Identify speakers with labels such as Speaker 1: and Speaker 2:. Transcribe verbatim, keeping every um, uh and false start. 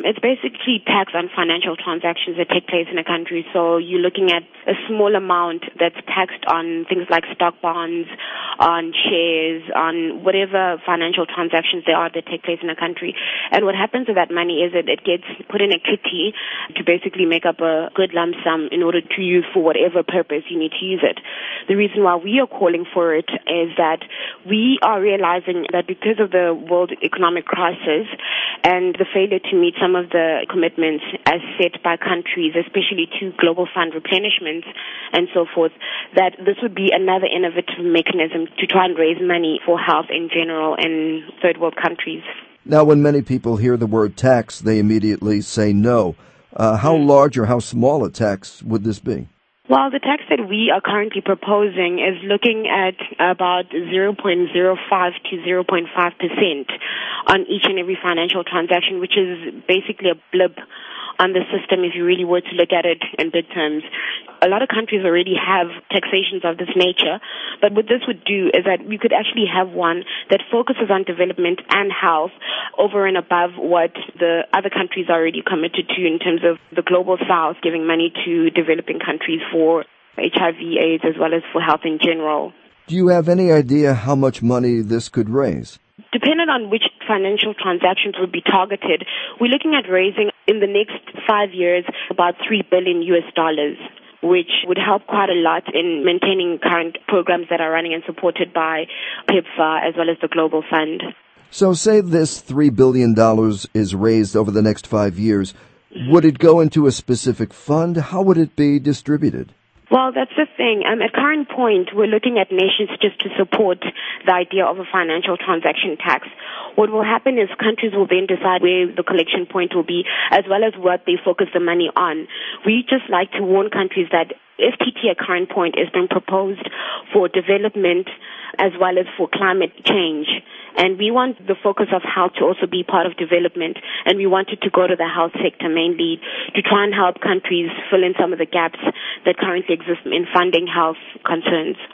Speaker 1: It's basically tax on financial transactions that take place in a country. So you're looking at a small amount that's taxed on things like stock bonds, on shares, on whatever financial transactions there are that take place in a country. And what happens with that money is that it gets put in a kitty to basically make up a good lump sum in order to use for whatever purpose you need to use it. The reason why we are calling for it is that we are realizing that because of the world economic crisis and the failure to meet some of the commitments as set by countries, especially to global fund replenishments and so forth, that this would be another innovative mechanism to try and raise money for health in general in third world countries.
Speaker 2: Now, when many people hear the word tax, they immediately say no. Uh, how
Speaker 1: mm.
Speaker 2: large or how small a tax would this be?
Speaker 1: Well, the tax that we are currently proposing is looking at about zero point zero five to zero point five percent on each and every financial transaction, which is basically a blip on the system if you really were to look at it in big terms. A lot of countries already have taxations of this nature, but what this would do is that we could actually have one that focuses on development and health over and above what the other countries are already committed to in terms of the global south giving money to developing countries for H I V AIDS as well as for health in general.
Speaker 2: Do you have any idea how much money this could raise?
Speaker 1: Depending on which financial transactions would be targeted, we're looking at raising in the next five years about three billion U S dollars, which would help quite a lot in maintaining current programs that are running and supported by PEPFAR as well as the Global Fund.
Speaker 2: So say this three billion dollars is raised over the next five years. Would it go into a specific fund? How would it be distributed?
Speaker 1: Well, that's the thing. Um, at current point, we're looking at nations just to support the idea of a financial transaction tax. What will happen is countries will then decide where the collection point will be, as well as what they focus the money on. We just like to warn countries that F T T at current point is being proposed for development as well as for climate change. And we want the focus of health to also be part of development, and we want it to go to the health sector mainly to try and help countries fill in some of the gaps that currently exist in funding health concerns.